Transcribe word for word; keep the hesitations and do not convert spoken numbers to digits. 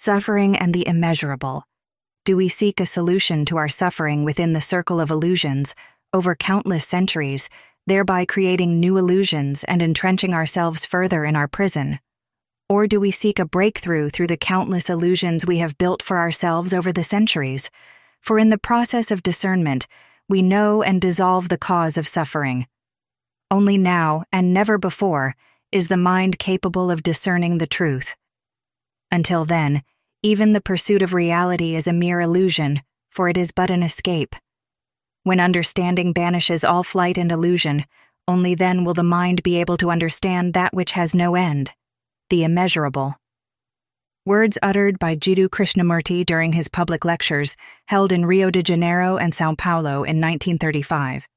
Suffering and the immeasurable. Do we seek a solution to our suffering within the circle of illusions, over countless centuries, thereby creating new illusions and entrenching ourselves further in our prison? Or do we seek a breakthrough through the countless illusions we have built for ourselves over the centuries? For in the process of discernment, we know and dissolve the cause of suffering. Only now, and never before, is the mind capable of discerning the truth. Until then, even the pursuit of reality is a mere illusion, for it is but an escape. When understanding banishes all flight and illusion, only then will the mind be able to understand that which has no end, the immeasurable. Words uttered by Jiddu Krishnamurti during his public lectures held in Rio de Janeiro and São Paulo in nineteen thirty-five.